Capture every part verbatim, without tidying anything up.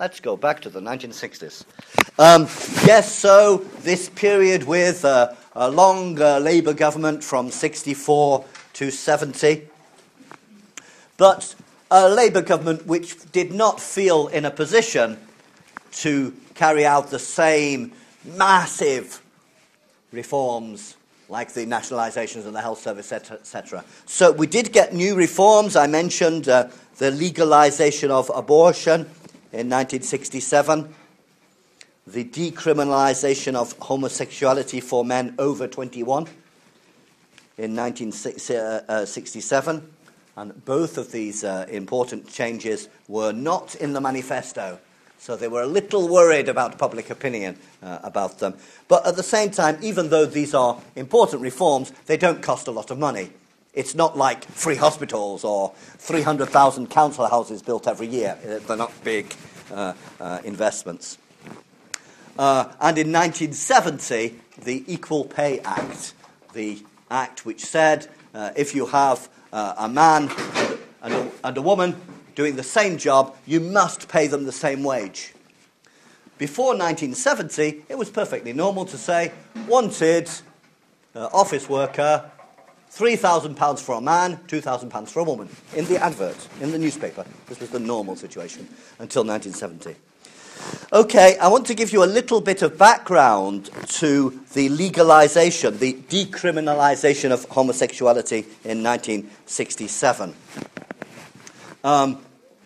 let's go back to the nineteen sixties. Um, yes, so this period with uh, a long uh, Labour government from sixty-four to seventy, but a Labour government which did not feel in a position to carry out the same massive reforms like the nationalisations of the health service, et cetera. So we did get new reforms. I mentioned uh, the legalisation of abortion in nineteen sixty-seven, the decriminalisation of homosexuality for men over twenty-one in nineteen sixty-seven, and both of these uh, important changes were not in the manifesto. So they were a little worried about public opinion uh, about them. But at the same time, even though these are important reforms, they don't cost a lot of money. It's not like free hospitals or three hundred thousand council houses built every year. They're not big uh, uh, investments. Uh, and in nineteen seventy, the Equal Pay Act, the act which said uh, if you have uh, a man and a, and a woman doing the same job, you must pay them the same wage. Before nineteen seventy, it was perfectly normal to say, wanted uh, office worker, three thousand pounds for a man, two thousand pounds for a woman, in the advert, in the newspaper. This was the normal situation until nineteen seventy. Okay, I want to give you a little bit of background to the legalisation, the decriminalisation of homosexuality in nineteen sixty-seven. Um,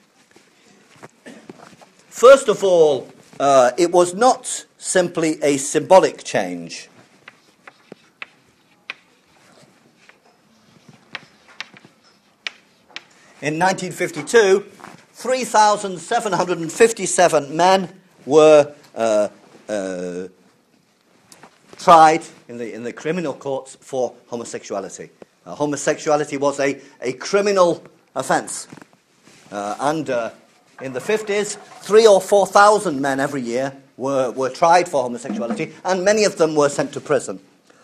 first of all, uh, it was not simply a symbolic change. In nineteen fifty-two, three thousand seven hundred fifty-seven men were uh, uh, tried in the in the criminal courts for homosexuality. Uh, homosexuality was a, a criminal offence. Uh, and uh, in the fifties, three or four thousand men every year were, were tried for homosexuality, and many of them were sent to prison.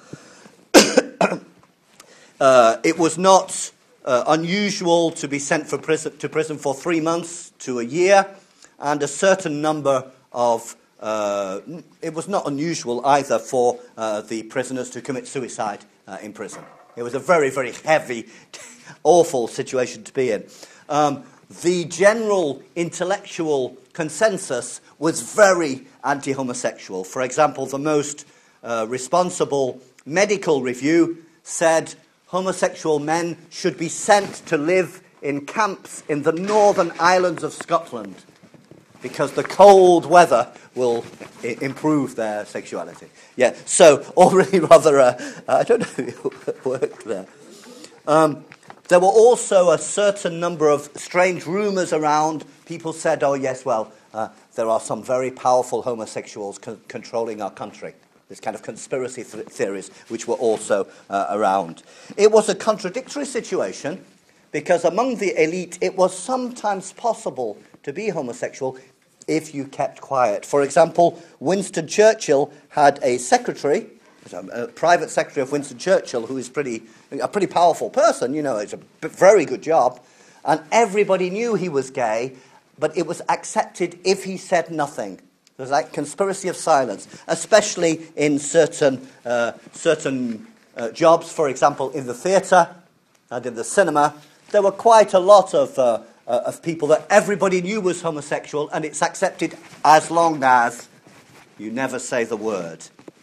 uh, it was not uh, unusual to be sent for prison, to prison for three months to a year, and a certain number of... Uh, it was not unusual either for uh, the prisoners to commit suicide uh, in prison. It was a very, very heavy, awful situation to be in. Um, the general intellectual consensus was very anti-homosexual. For example, the most uh, responsible medical review said homosexual men should be sent to live in camps in the northern islands of Scotland because the cold weather will I- improve their sexuality. Yeah, so already rather, uh, I don't know if it worked there. Um, There were also a certain number of strange rumours around. People said, oh, yes, well, uh, there are some very powerful homosexuals co- controlling our country. This kind of conspiracy th- theories which were also uh, around. It was a contradictory situation because among the elite it was sometimes possible to be homosexual if you kept quiet. For example, Winston Churchill had a secretary, a private secretary of Winston Churchill, who is pretty a pretty powerful person, you know, it's a very good job, and everybody knew he was gay, but it was accepted if he said nothing. There was like conspiracy of silence, especially in certain uh, certain uh, jobs, for example, in the theatre and in the cinema. There were quite a lot of uh, uh, of people that everybody knew was homosexual, and it's accepted as long as you never say the word.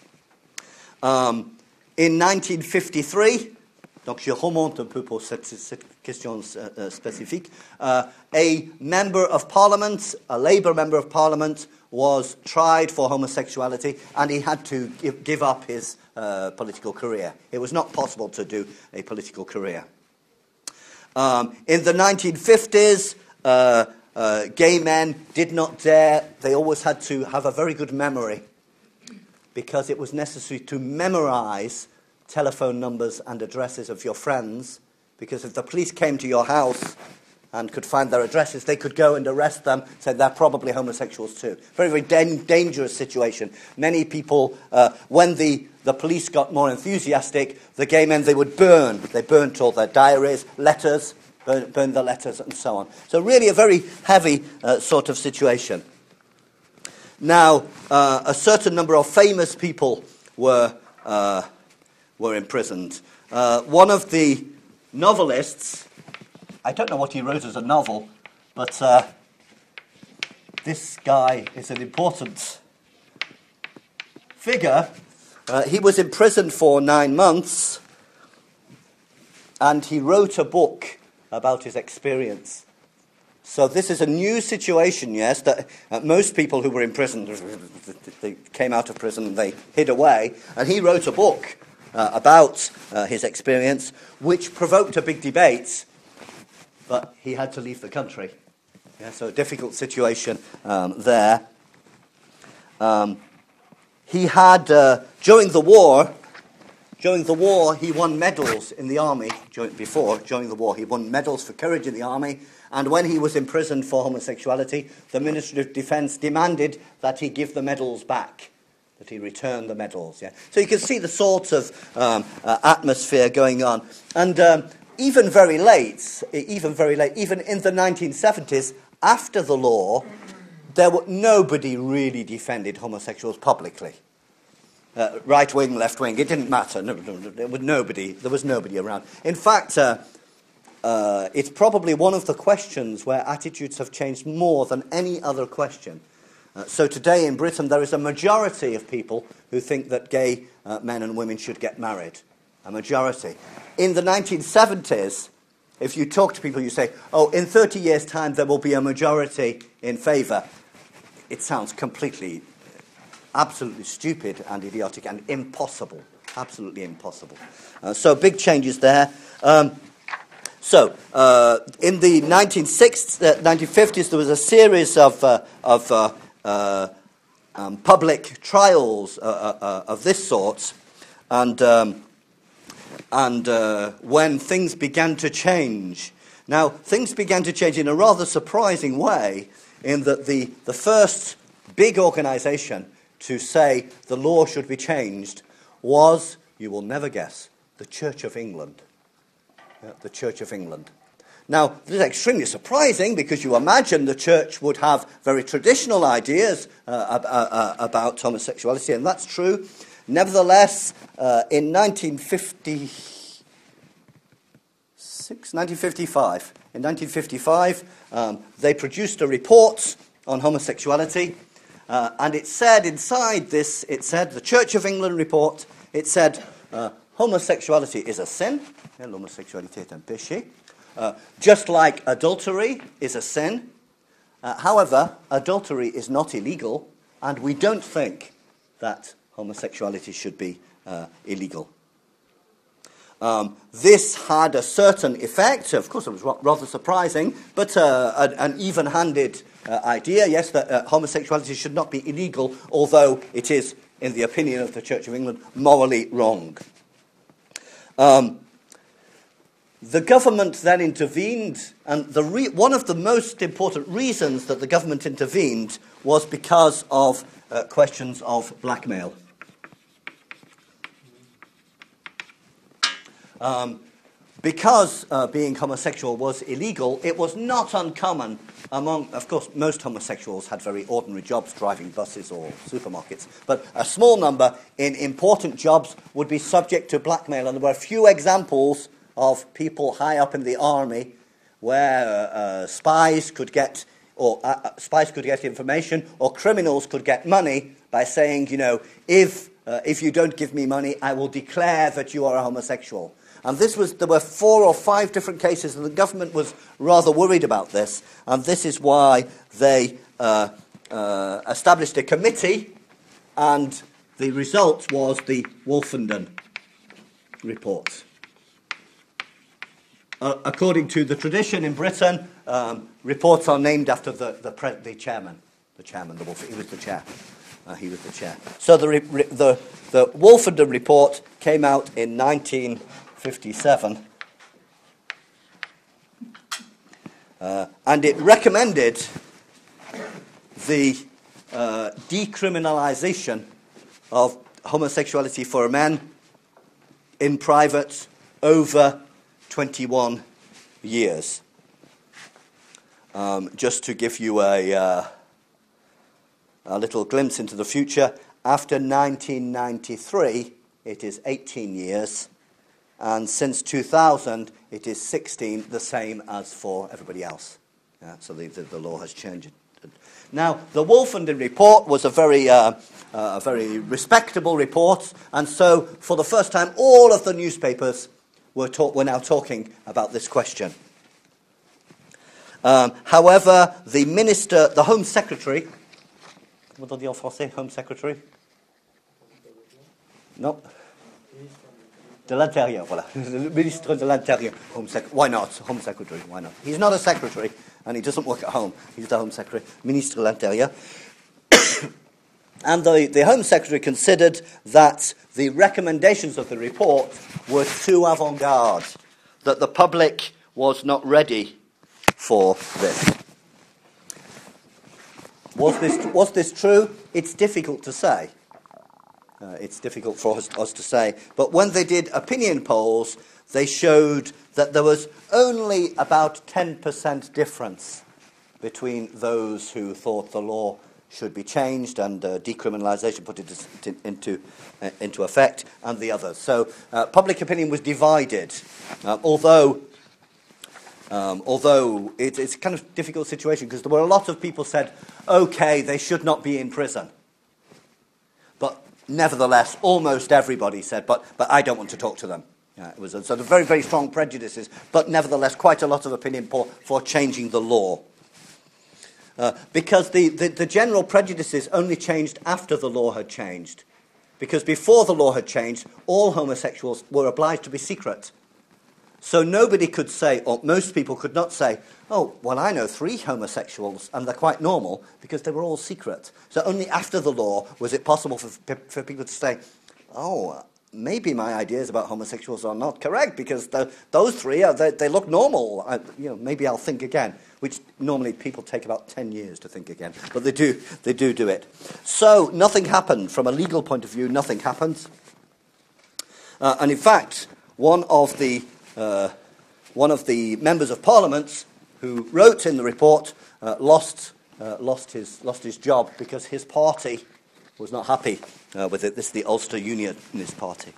Um, in nineteen fifty-three, donc je remonte un peu pour cette, cette question uh, spécifique, uh, a member of parliament, a Labour member of parliament, was tried for homosexuality, and he had to give, give up his uh, political career. It was not possible to do a political career. Um, in the nineteen fifties, uh, uh, gay men did not dare, they always had to have a very good memory, because it was necessary to memorize telephone numbers and addresses of your friends, because if the police came to your house and could find their addresses, they could go and arrest them, say they're probably homosexuals too. Very, very dan- dangerous situation. Many people, uh, when the, the police got more enthusiastic, the gay men, they would burn. They burnt all their diaries, letters, burn, burn the letters and so on. So really a very heavy uh, sort of situation. Now, uh, a certain number of famous people were uh, were imprisoned. Uh, one of the novelists, I don't know what he wrote as a novel, but uh, this guy is an important figure. Uh, he was imprisoned for nine months, and he wrote a book about his experience. So this is a new situation, yes, that uh, most people who were in prison, they came out of prison, they hid away, and he wrote a book uh, about uh, his experience, which provoked a big debate, but he had to leave the country. Yeah, so a difficult situation um, there. Um, he had, uh, during the war, during the war, he won medals in the army. During, before, during the war, he won medals for courage in the army. And when he was imprisoned for homosexuality, the Ministry of Defence demanded that he give the medals back, that he return the medals. Yeah. So you can see the sort of um, uh, atmosphere going on. And um, even very late, even very late, even in the nineteen seventies, after the law, there were nobody really defended homosexuals publicly. Uh, right wing, left wing, it didn't matter. No, no, no, there was nobody. There was nobody around. In fact. Uh, Uh, it's probably one of the questions where attitudes have changed more than any other question. Uh, so today in Britain there is a majority of people who think that gay uh, men and women should get married. A majority. In the nineteen seventies, if you talk to people, you say, oh, in thirty years' time there will be a majority in favour. It sounds completely, absolutely stupid and idiotic and impossible. Absolutely impossible. Uh, so big changes there. Um, So, uh, in the nineteen sixties, uh, nineteen fifties, there was a series of, uh, of uh, uh, um, public trials uh, uh, of this sort, and um, and uh, when things began to change. Now, things began to change in a rather surprising way, in that the, the first big organisation to say the law should be changed was, you will never guess, the Church of England. Uh, the Church of England. Now, this is extremely surprising because you imagine the church would have very traditional ideas uh, ab- uh, uh, about homosexuality, and that's true. Nevertheless, uh, in nineteen fifty-six, nineteen fifty-five, in nineteen fifty-five, um, they produced a report on homosexuality, uh, and it said inside this, it said, the Church of England report, it said, uh, homosexuality is a sin. L'homosexualité est un péché. Uh, just like adultery is a sin. Uh, however, adultery is not illegal, and we don't think that homosexuality should be uh, illegal. Um, this had a certain effect. Of course, it was ra- rather surprising, but uh, an, an even-handed uh, idea, yes, that uh, homosexuality should not be illegal, although it is, in the opinion of the Church of England, morally wrong. Um, the government then intervened, and the re- one of the most important reasons that the government intervened was because of uh, questions of blackmail. Um, because uh, being homosexual was illegal, it was not uncommon among, of course, most homosexuals had very ordinary jobs, driving buses or supermarkets, but a small number in important jobs would be subject to blackmail, and there were a few examples of people high up in the army where uh, spies could get, or uh, spies could get information, or criminals could get money by saying, you know, if uh, if you don't give me money, I will declare that you are a homosexual. And this was, there were four or five different cases, and the government was rather worried about this. And this is why they uh, uh, established a committee, and the result was the Wolfenden report. Uh, according to the tradition in Britain, um, reports are named after the the, pre- the chairman. The chairman, the Wolf, he was the chair. Uh, he was the chair. So the re- re- the the Wolfenden report came out in nineteen fifty-seven, uh, and it recommended the uh, decriminalisation of homosexuality for men in private over twenty-one years. Um, just to give you a uh, a little glimpse into the future. After nineteen ninety-three, it is eighteen years, and since two thousand, it is sixteen, the same as for everybody else. Yeah, so the, the, the law has changed. Now, the Wolfenden report was a very, uh, uh, a very respectable report, and so for the first time, all of the newspapers were, talk- were now talking about this question. Um, however, the minister, the Home Secretary, what on dit en français, Home Secretary? No. De l'Intérieur, voilà. Le ministre de l'Intérieur. Home Sec- why not? Home Secretary, why not? He's not a secretary, and he doesn't work at home. He's the Home Secretary, Ministre de l'Intérieur. And the, the Home Secretary considered that the recommendations of the report were too avant-garde, that the public was not ready for this. Was this, was this true? It's difficult to say. Uh, it's difficult for us, us to say. But when they did opinion polls, they showed that there was only about ten percent difference between those who thought the law should be changed and uh, decriminalisation put it into, uh, into effect, and the others. So uh, public opinion was divided, uh, although um, although it, it's a kind of difficult situation because there were a lot of people said, OK, they should not be in prison. But nevertheless, almost everybody said, but, but I don't want to talk to them. Yeah, it was a sort of very, very strong prejudices, but nevertheless quite a lot of opinion for, for changing the law. Uh, because the, the, the general prejudices only changed after the law had changed. Because before the law had changed, all homosexuals were obliged to be secret. So nobody could say, or most people could not say, oh, well, I know three homosexuals, and they're quite normal, because they were all secret. So only after the law was it possible for, for people to say, oh, maybe my ideas about homosexuals are not correct, because the, those three, are, they, they look normal. I, you know, maybe I'll think again, which normally people take about ten years to think again. But they do, they do do it. So nothing happened. From a legal point of view, nothing happened. Uh, and in fact, one of the uh, one of the members of Parliament who wrote in the report uh, lost uh, lost his lost his job because his party was not happy uh, with it. This is the Ulster Unionist Party.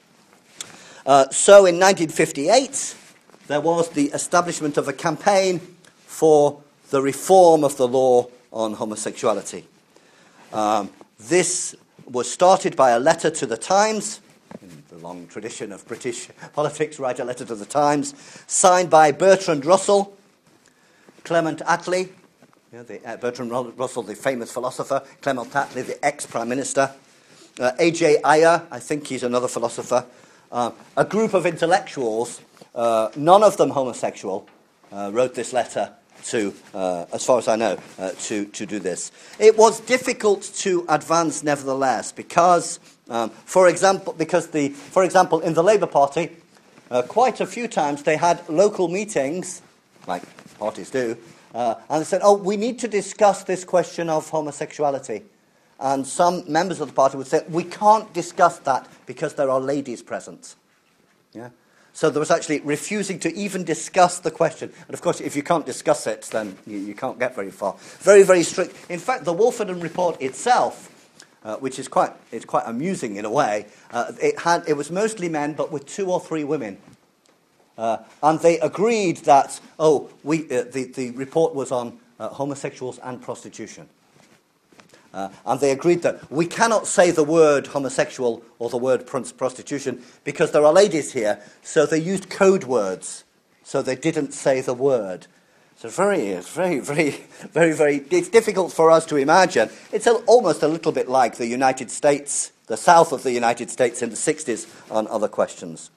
Uh, so in nineteen fifty-eight, there was the establishment of a campaign for the reform of the law on homosexuality. Um, this was started by a letter to the Times, in the long tradition of British politics, write a letter to the Times, signed by Bertrand Russell, Clement Attlee, you know, the, uh, Bertrand Russell, the famous philosopher, Clement Attlee, the ex-Prime Minister, uh, A J Ayer, I think he's another philosopher, uh, a group of intellectuals, uh, none of them homosexual, uh, wrote this letter to, uh, as far as I know, uh, to, to do this. It was difficult to advance, nevertheless, because, um, for example, because the, for example, in the Labour Party, uh, quite a few times they had local meetings, like parties do, uh, and they said, "Oh, we need to discuss this question of homosexuality." And some members of the party would say, "We can't discuss that because there are ladies present." Yeah. So there was actually refusing to even discuss the question. And of course, if you can't discuss it, then you, you can't get very far. Very, very strict. In fact, the Wolfenden report itself, uh, which is quite, it's quite amusing in a way, uh, it had it was mostly men, but with two or three women. Uh, and they agreed that, oh, we uh, the, the report was on uh, homosexuals and prostitution. Uh, and they agreed that we cannot say the word homosexual or the word prostitution because there are ladies here, so they used code words, so they didn't say the word. So very, it's very, very, very, very, it's difficult for us to imagine. It's a, almost a little bit like the United States, the south of the United States in the sixties on other questions.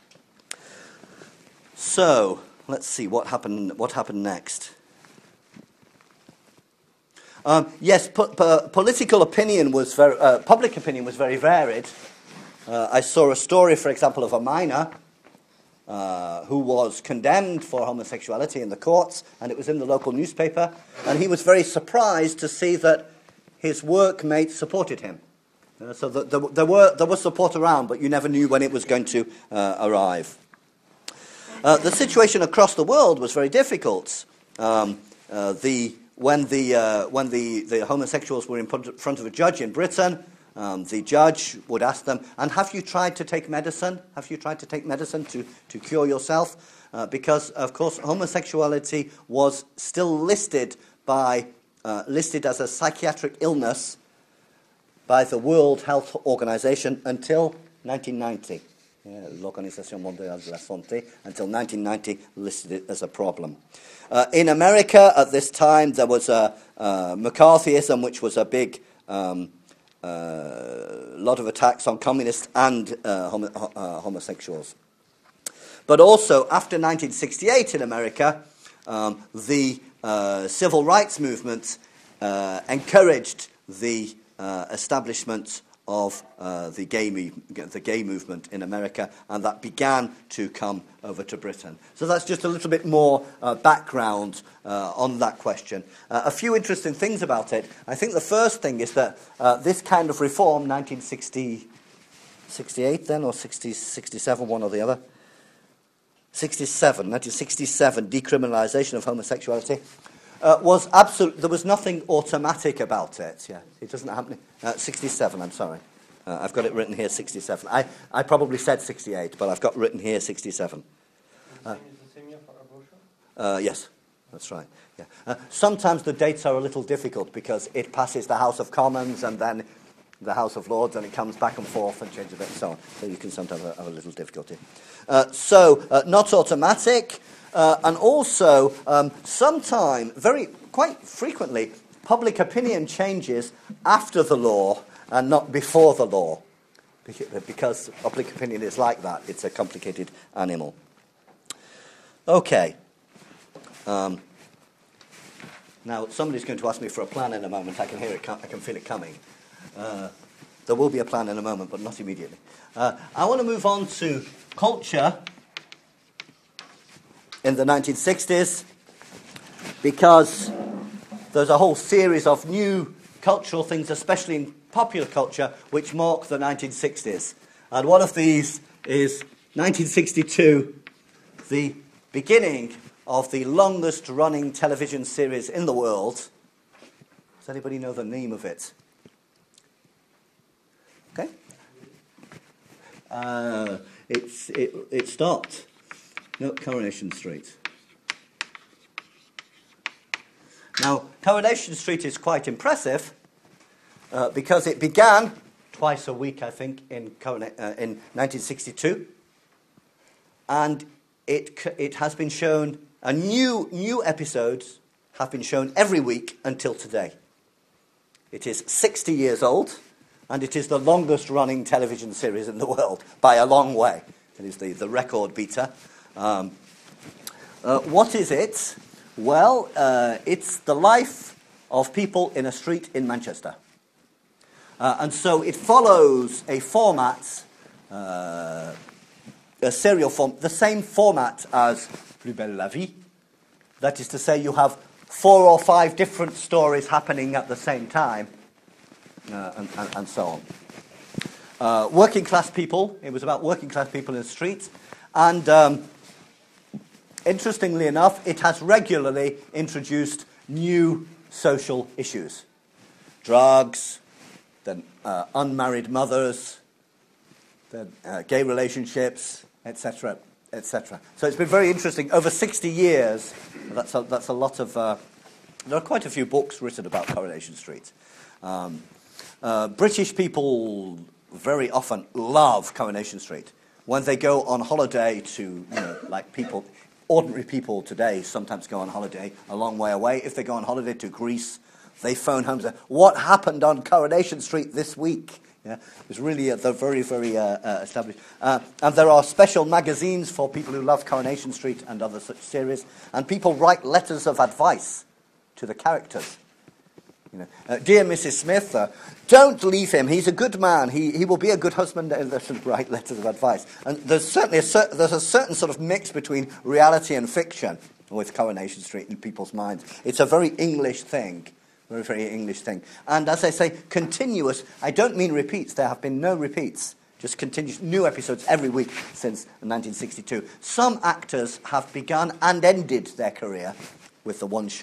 So, let's see what happened, what happened next. Um, yes, po- po- political opinion was very, uh, public opinion was very varied. Uh, I saw a story, for example, of a miner uh, who was condemned for homosexuality in the courts, and it was in the local newspaper, and he was very surprised to see that his workmates supported him. Uh, so the, the, there were there was support around, but you never knew when it was going to uh, arrive. Uh, the situation across the world was very difficult. Um, uh, the when the uh, when the, the homosexuals were in front of a judge in Britain, um, the judge would ask them, "And have you tried to take medicine? Have you tried to take medicine to, to cure yourself?" Uh, because, of course, homosexuality was still listed by uh, listed as a psychiatric illness by the World Health Organization until nineteen ninety. Yeah, L'Organisation Mondiale de la Santé, until nineteen ninety, listed it as a problem. Uh, in America, at this time, there was a uh, McCarthyism, which was a big um, uh, lot of attacks on communists and uh, homo- uh, homosexuals. But also, after nineteen sixty-eight in America, um, the uh, civil rights movement uh, encouraged the uh, establishment of uh, the gay mo- the gay movement in America, and that began to come over to Britain. So that's just a little bit more uh, background uh, on that question. Uh, a few interesting things about it. I think the first thing is that uh, this kind of reform, nineteen sixty, sixty-eight then, or sixty, sixty-seven, one or the other, sixty-seven, nineteen sixty-seven, decriminalisation of homosexuality, Uh, was absolute. There was nothing automatic about it. Yeah, it doesn't happen. Uh, sixty-seven. I'm sorry. Uh, I've got it written here. sixty-seven. I, I probably said sixty-eight, but I've got written here sixty-seven. Uh, is the same year for abortion? Uh, yes, that's right. Yeah. Uh, sometimes the dates are a little difficult because it passes the House of Commons and then the House of Lords, and it comes back and forth and changes a bit and so on. So you can sometimes have a, have a little difficulty. Uh, so uh, not automatic. Uh, and also, um, sometime, very, quite frequently, public opinion changes after the law and not before the law. Because public opinion is like that. It's a complicated animal. Okay. Um, now, somebody's going to ask me for a plan in a moment. I can hear it, I can feel it coming. Uh, there will be a plan in a moment, but not immediately. Uh, I want to move on to culture in the nineteen sixties, because there's a whole series of new cultural things, especially in popular culture, which mark the nineteen sixties. And one of these is nineteen sixty-two, the beginning of the longest-running television series in the world. Does anybody know the name of it? Okay. Uh, it's, it, it stopped. No, Coronation Street. Now, Coronation Street is quite impressive uh, because it began twice a week, I think, in, Corona- uh, in nineteen sixty-two, and it it has been shown. A new new episodes have been shown every week until today. It is sixty years old, and it is the longest-running television series in the world by a long way. It is the, the record beater. Um, uh, what is it? Well, uh, it's the life of people in a street in Manchester. Uh, and so it follows a format, uh, a serial form, the same format as Plus Belle la Vie. That is to say, you have four or five different stories happening at the same time, uh, and, and, and so on. Uh, working class people, it was about working class people in the streets, and um, interestingly enough, it has regularly introduced new social issues. Drugs, then uh, unmarried mothers, then uh, gay relationships, et cetera, et cetera. So it's been very interesting. Over sixty years, that's a, that's a lot of... Uh, there are quite a few books written about Coronation Street. Um, uh, British people very often love Coronation Street. When they go on holiday to, you know, like people... Ordinary people today sometimes go on holiday a long way away. If they go on holiday to Greece, they phone home and say, "What happened on Coronation Street this week?" Yeah, it's really uh, they're very, very uh, uh, established. Uh, and there are special magazines for people who love Coronation Street and other such series. And people write letters of advice to the characters. You know, uh, dear Missus Smith, uh, don't leave him. He's a good man. He he will be a good husband. And they should write letters of advice. And there's certainly a cer- there's a certain sort of mix between reality and fiction with Coronation Street in people's minds. It's a very English thing, very very English thing. And as I say, continuous. I don't mean repeats. There have been no repeats. Just continuous new episodes every week since nineteen sixty-two. Some actors have begun and ended their career with the one show.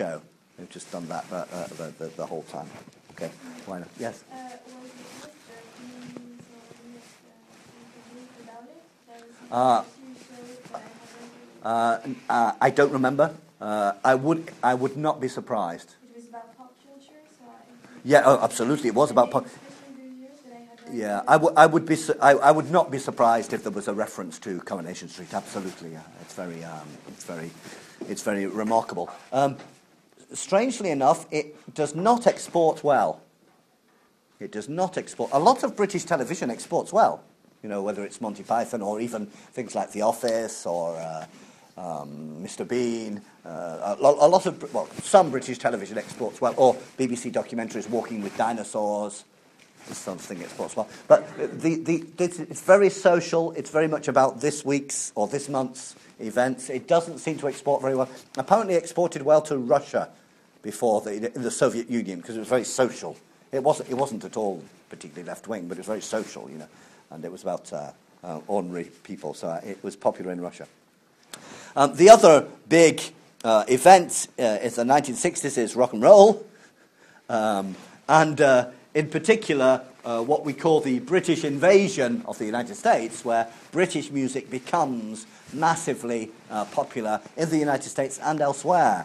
They've just done that uh, uh, the, the, the whole time. Okay, why not? Yes? Uh, was it just the means or just uh, about it? There was Uh, two shows, but I haven't really... Uh, uh, I don't remember. Uh, I would I would not be surprised. It was about pop culture, so I... Yeah, oh, absolutely. It was about pop. Especially those years that I had... Yeah, I, w- I would be. Su- I, I would not be surprised if there was a reference to Coronation Street. Absolutely, yeah. It's very, um, it's very, it's very remarkable. Um, strangely enough, it does not export well. It does not export. A lot of British television exports well. You know, whether it's Monty Python or even things like The Office or uh, um, Mister Bean. Uh, a, lo- a lot of, well, some British television exports well, or B B C documentaries, Walking with Dinosaurs. This sort of thing exports well. But the, the, this, it's very social. It's very much about this week's or this month's events. It doesn't seem to export very well. Apparently exported well to Russia before the, in the Soviet Union because it was very social. It wasn't, it wasn't at all particularly left-wing, but it was very social, you know. And it was about uh, uh, ordinary people, so it was popular in Russia. Um, the other big uh, event uh, in the nineteen sixties is rock and roll. Um, and... Uh, In particular, uh, what we call the British invasion of the United States, where British music becomes massively uh, popular in the United States and elsewhere.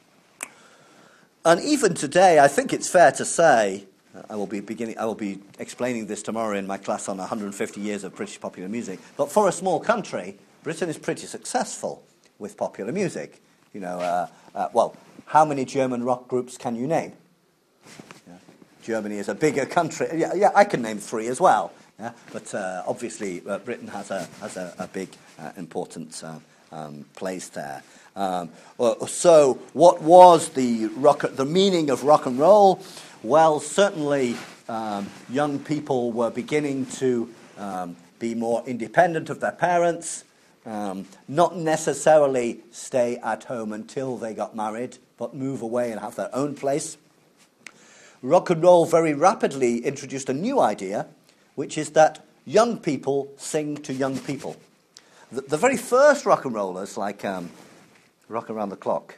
And even today, I think it's fair to say, uh, I will be beginning, I will be explaining this tomorrow in my class on one hundred fifty years of British popular music. But for a small country, Britain is pretty successful with popular music. You know, uh, uh, well, how many German rock groups can you name? Germany is a bigger country. Yeah, yeah, I can name three as well. Yeah? But uh, obviously, uh, Britain has a has a, a big, uh, important uh, um, place there. Um, so, what was the rock? The meaning of rock and roll? Well, certainly, um, young people were beginning to um, be more independent of their parents. Um, not necessarily stay at home until they got married, but move away and have their own place. Rock and roll very rapidly introduced a new idea, which is that young people sing to young people. The, the very first rock and rollers, like um, Rock Around the Clock,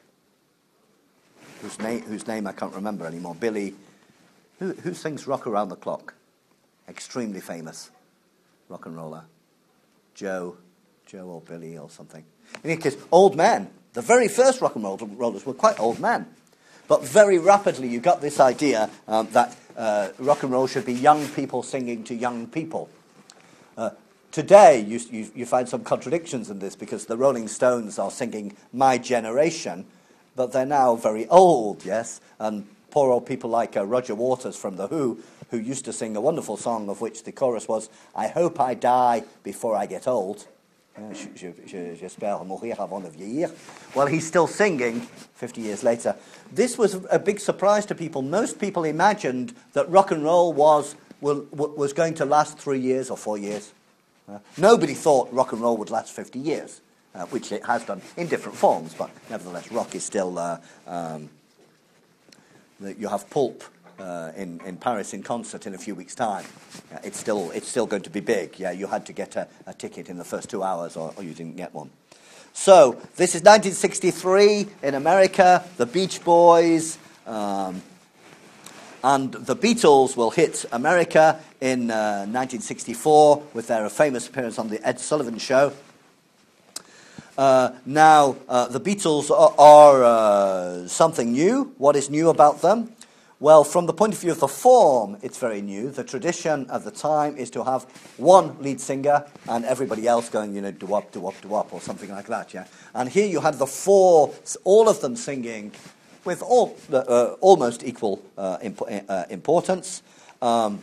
whose name, whose name I can't remember anymore, Billy, who, who sings Rock Around the Clock? Extremely famous rock and roller. Joe, Joe or Billy or something. In any case, old men. The very first rock and roll rollers were quite old men. But very rapidly you got this idea um, that uh, rock and roll should be young people singing to young people. Uh, today you, you, you find some contradictions in this because the Rolling Stones are singing My Generation, but they're now very old, yes? And poor old people like uh, Roger Waters from The Who, who used to sing a wonderful song of which the chorus was, I hope I die before I get old. J'espère mourir avant de vieillir. Well, he's still singing fifty years later. This was a big surprise to people. Most people imagined that rock and roll was was going to last three years or four years. Uh, nobody thought rock and roll would last fifty years, uh, which it has done in different forms. But nevertheless, rock is still. Uh, um, you have Pulp. Uh, in, in Paris in concert in a few weeks' time. Uh, it's still it's still going to be big. Yeah, you had to get a, a ticket in the first two hours or, or you didn't get one. So, this is nineteen sixty-three in America, the Beach Boys, um, and the Beatles will hit America in uh, nineteen sixty-four with their famous appearance on the Ed Sullivan Show. Uh, now, uh, the Beatles are, are uh, something new. What is new about them? Well, from the point of view of the form, it's very new. The tradition of the time is to have one lead singer and everybody else going, you know, do-wop, do-wop, do-wop, or something like that, yeah? And here you had the four, all of them singing with all, uh, almost equal uh, imp- uh, importance. Um,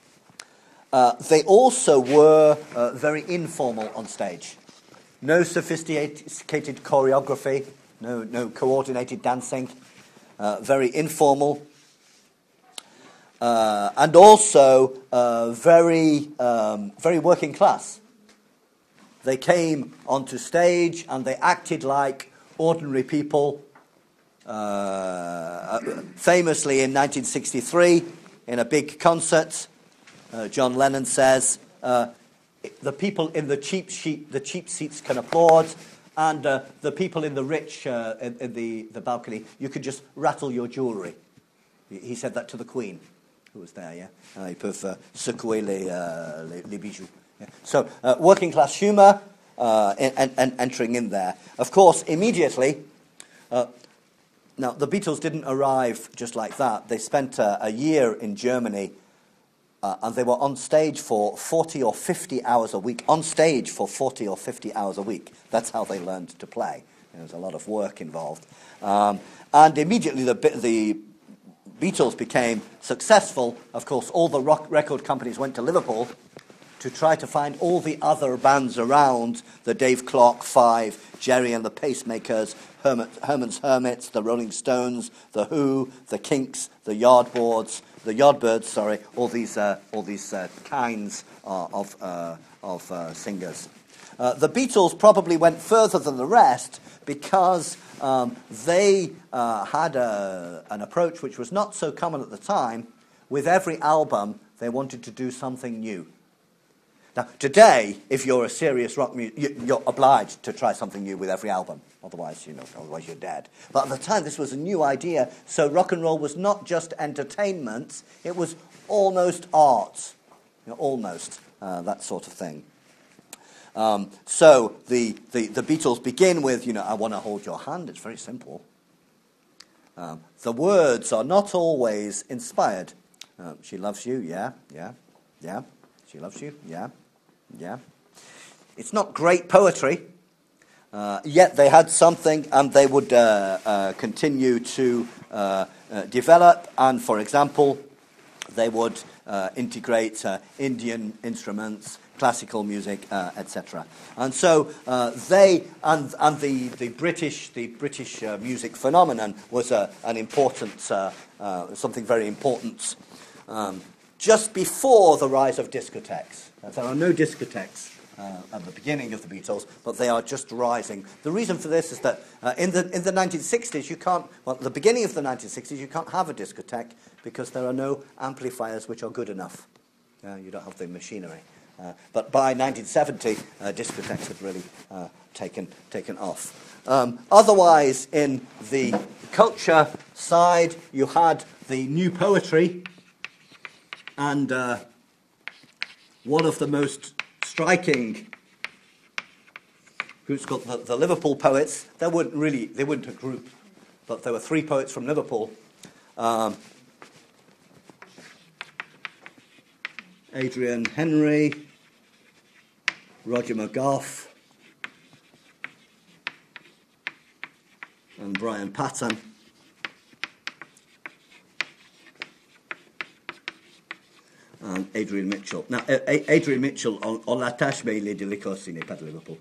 uh, they also were uh, very informal on stage. No sophisticated choreography, no, no coordinated dancing, uh, very informal. Uh, and also uh, very, um, very working class. They came onto stage and they acted like ordinary people. Uh, famously in nineteen sixty-three, in a big concert, uh, John Lennon says, uh, the people in the cheap, sheet, the cheap seats can applaud and uh, the people in the rich, uh, in, in the, the balcony, you could just rattle your jewellery. He said that to the Queen, who was there, yeah? Uh, ils peuvent uh, secouer les, uh, les, les bijoux. Yeah. So, uh, working class humour uh, and, and entering in there. Of course, immediately, uh, now the Beatles didn't arrive just like that. They spent uh, a year in Germany, uh, and they were on stage for forty or fifty hours a week. On stage for forty or fifty hours a week. That's how they learned to play. There was a lot of work involved. Um, and immediately the, the Beatles became successful. Of course, all the rock record companies went to Liverpool to try to find all the other bands around, the Dave Clark Five, Jerry and the Pacemakers, Hermit, Herman's Hermits, the Rolling Stones, the Who, the Kinks, the Yardboards, the Yardbirds, sorry, all these uh, all these uh, kinds uh, of uh, of uh, singers. Uh, the Beatles probably went further than the rest because um, they uh, had a, an approach which was not so common at the time. With every album, they wanted to do something new. Now, today, if you're a serious rock musician, you're obliged to try something new with every album. Otherwise, you know, otherwise you're dead. But at the time, this was a new idea. So rock and roll was not just entertainment; it was almost art, you know, almost uh, that sort of thing. Um, so the, the the Beatles begin with, you know, I want to hold your hand. It's very simple. Um, the words are not always inspired. Um, she loves you, yeah, yeah, yeah. She loves you, yeah, yeah. It's not great poetry, uh, yet they had something, and they would uh, uh, continue to uh, uh, develop. And, for example, they would uh, integrate uh, Indian instruments, classical music, uh, et cetera. And so uh, they and and the, the British the British uh, music phenomenon was uh, an important uh, uh, something very important. Um, Just before the rise of discotheques. There are no discotheques uh, at the beginning of the Beatles, but they are just rising. The reason for this is that uh, in the in the nineteen sixties, you can't, well, at the beginning of the nineteen sixties, you can't have a discotheque because there are no amplifiers which are good enough. Uh, you don't have the machinery. Uh, but by nineteen seventy, uh, discotheques had really uh, taken taken off. Um, otherwise, in the culture side, you had the new poetry. And uh, one of the most striking groups called the, the Liverpool Poets. They weren't really, they weren't a group, but there were three poets from Liverpool. Um, Adrian Henry, Roger McGough, and Brian Patton. And Adrian Mitchell. Now, Adrian Mitchell, on, on la tâche, mais il est de l'Écosse, il n'est pas de Liverpool.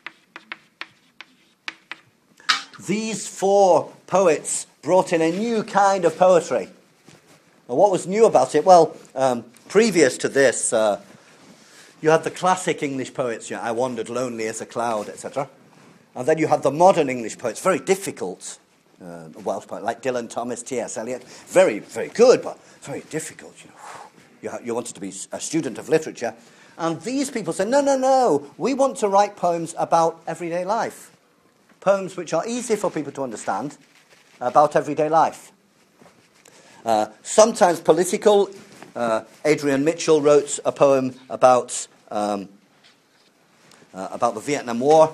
These four poets brought in a new kind of poetry. And what was new about it? Well, um, previous to this, uh, you had the classic English poets, you know, I wandered lonely as a cloud, et cetera. And then you had the modern English poets, very difficult uh, Welsh poets, like Dylan Thomas, T S Eliot. Very, very good, but very difficult, you know. You, you wanted to be a student of literature. And these people said, no, no, no, we want to write poems about everyday life. Poems which are easy for people to understand, about everyday life. Uh, sometimes political. Uh, Adrian Mitchell wrote a poem about, um, uh, about the Vietnam War.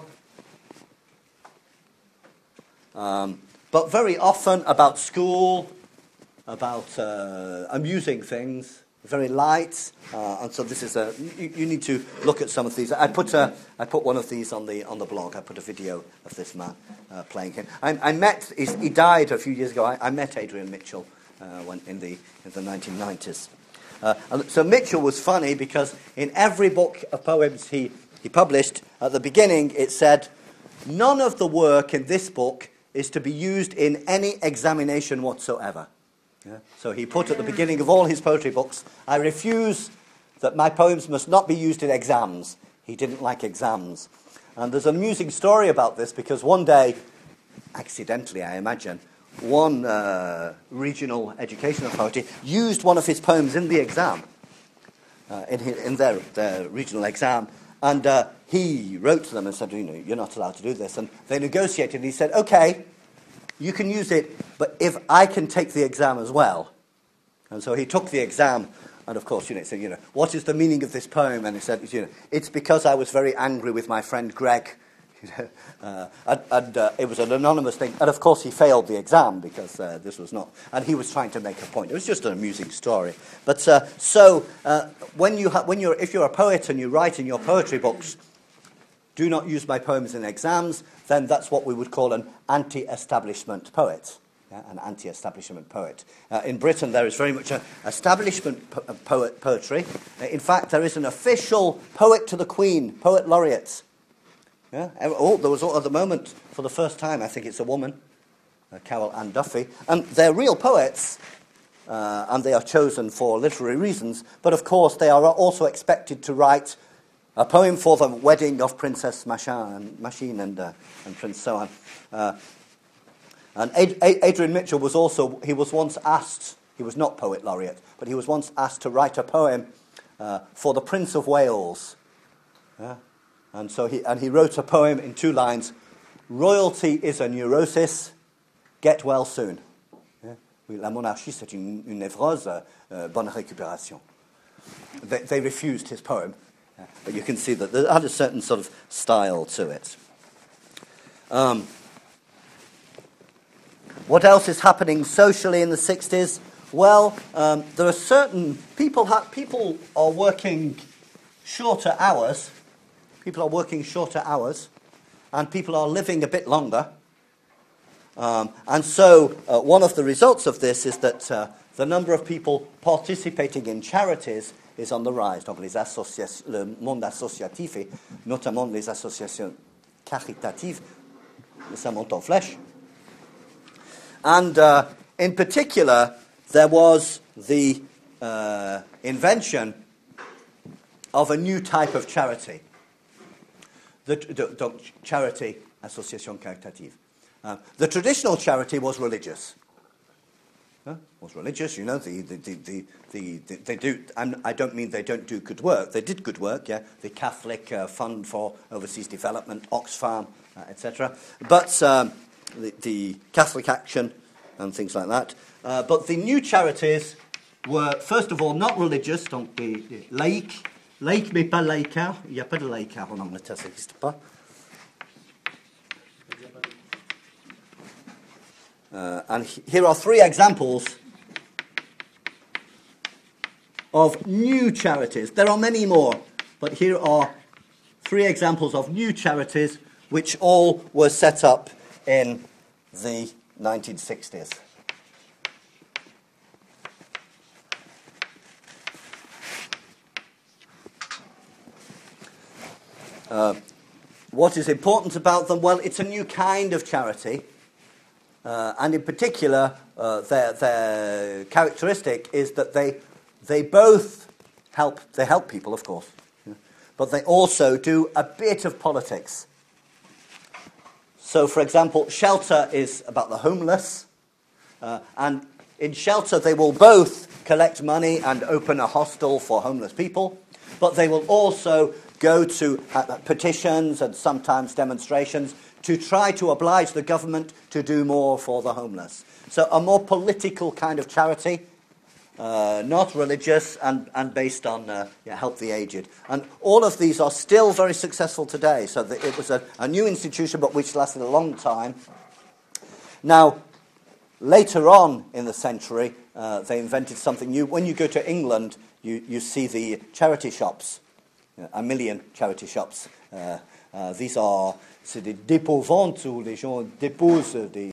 Um, but very often about school, about uh, amusing things. Very light, uh, and so this is a. You, you need to look at some of these. I put a, I put one of these on the on the blog. I put a video of this man uh, playing him. I, I met. He died a few years ago. I, I met Adrian Mitchell uh, when in the in the nineteen nineties. Uh, and so Mitchell was funny because in every book of poems he he published at the beginning it said, none of the work in this book is to be used in any examination whatsoever. Yeah. So he put at the beginning of all his poetry books, I refuse that my poems must not be used in exams. He didn't like exams. And there's an amusing story about this because one day, accidentally I imagine, one uh, regional education authority used one of his poems in the exam, uh, in, his, in their, their regional exam, and uh, he wrote to them and said, you know, you're not allowed to do this. And they negotiated, and he said, okay, you can use it, but if I can take the exam as well. And so he took the exam, and of course, you know, he said, you know, what is the meaning of this poem? And he said, you know, it's because I was very angry with my friend Greg. You know, uh, and and uh, it was an anonymous thing. And of course, he failed the exam because uh, this was not. And he was trying to make a point. It was just an amusing story. But uh, so uh, when you ha- when you're if you're a poet and you write in your poetry books, do not use my poems in exams, then that's what we would call an anti-establishment poet. Yeah, an anti-establishment poet. Uh, in Britain, there is very much an establishment po- poet poetry. Uh, in fact, there is an official poet to the Queen, poet laureate. Yeah? Oh, there was at the moment, for the first time, I think it's a woman, uh, Carol Ann Duffy, and they're real poets, uh, and they are chosen for literary reasons. But of course, they are also expected to write a poem for the wedding of Princess Machin and Machine and, uh, and Prince so on. Uh, and Ad- Ad- Adrian Mitchell was also, he was once asked, he was not poet laureate, but he was once asked to write a poem uh, for the Prince of Wales. Yeah? And so he, and he wrote a poem in two lines, royalty is a neurosis, get well soon. Yeah? La monarchie, c'est une, une névrose, uh, bonne récupération. They, they refused his poem. But you can see that it had a certain sort of style to it. Um, what else is happening socially in the sixties? Well, um, there are certain people. Ha- people are working shorter hours. People are working shorter hours, and people are living a bit longer. Um, and so, uh, one of the results of this is that uh, the number of people participating in charities is on the rise. Donc les associa- le monde associatif, et notamment les associations caritatives, ça monte en flèche. And uh, in particular, there was the uh, invention of a new type of charity. The, the, the charity, association caritative. Uh, the traditional charity was religious. Huh? Was religious, you know, the, the, the, the, the, the, they do, and I don't mean they don't do good work. They did good work, yeah. The Catholic uh, Fund for Overseas Development, Oxfam, uh, et cetera. But um, the, the Catholic Action and things like that. Uh, but the new charities were, first of all, not religious, donc des, des laïcs. Laïc, mais pas laïcard. Il n'y a pas de laïcard en Angleterre, ça n'existe pas. Uh, and he- here are three examples of new charities. There are many more, but here are three examples of new charities which all were set up in the nineteen sixties. Uh, what is important about them? Well, it's a new kind of charity. Uh, and in particular, uh, their, their characteristic is that they they both help, they help people, of course, you know, but they also do a bit of politics. So, for example, Shelter is about the homeless, uh, and in Shelter they will both collect money and open a hostel for homeless people, but they will also go to uh, petitions and sometimes demonstrations to try to oblige the government to do more for the homeless. So a more political kind of charity, uh, not religious, and, and based on uh, yeah, help the aged. And all of these are still very successful today. So that it was a, a new institution, but which lasted a long time. Now, later on in the century, uh, they invented something new. When you go to England, you, you see the charity shops, a million charity shops. Uh, uh, these are c'est des dépôts-ventes où les gens déposent des